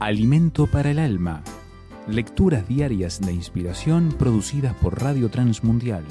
Alimento para el alma. Lecturas diarias de inspiración producidas por Radio Transmundial.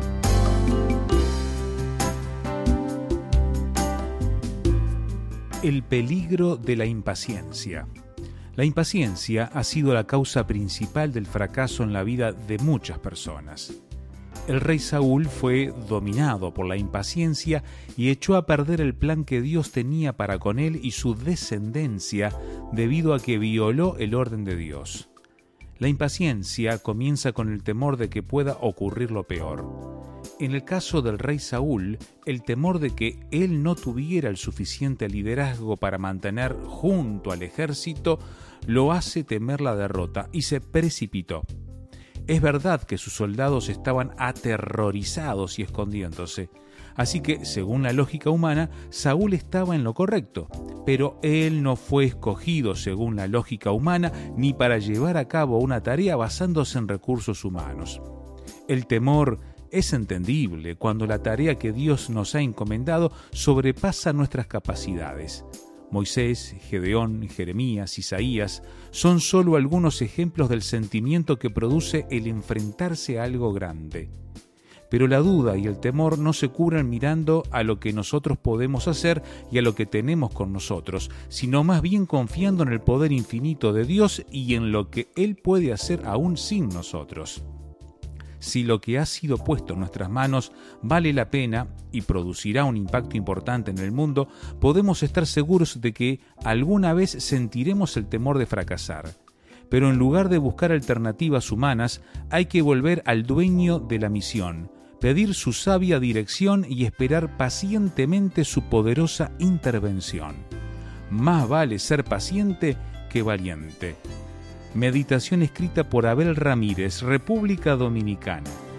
El peligro de la impaciencia. La impaciencia ha sido la causa principal del fracaso en la vida de muchas personas. El rey Saúl fue dominado por la impaciencia y echó a perder el plan que Dios tenía para con él y su descendencia debido a que violó el orden de Dios. La impaciencia comienza con el temor de que pueda ocurrir lo peor. En el caso del rey Saúl, el temor de que él no tuviera el suficiente liderazgo para mantener junto al ejército lo hace temer la derrota y se precipitó. Es verdad que sus soldados estaban aterrorizados y escondiéndose, así que, según la lógica humana, Saúl estaba en lo correcto, pero él no fue escogido según la lógica humana ni para llevar a cabo una tarea basándose en recursos humanos. El temor es entendible cuando la tarea que Dios nos ha encomendado sobrepasa nuestras capacidades. Moisés, Gedeón, Jeremías, Isaías son solo algunos ejemplos del sentimiento que produce el enfrentarse a algo grande. Pero la duda y el temor no se curan mirando a lo que nosotros podemos hacer y a lo que tenemos con nosotros, sino más bien confiando en el poder infinito de Dios y en lo que Él puede hacer aún sin nosotros. Si lo que ha sido puesto en nuestras manos vale la pena y producirá un impacto importante en el mundo, podemos estar seguros de que alguna vez sentiremos el temor de fracasar. Pero en lugar de buscar alternativas humanas, hay que volver al dueño de la misión, pedir su sabia dirección y esperar pacientemente su poderosa intervención. Más vale ser paciente que valiente. Meditación escrita por Abel Ramírez, República Dominicana.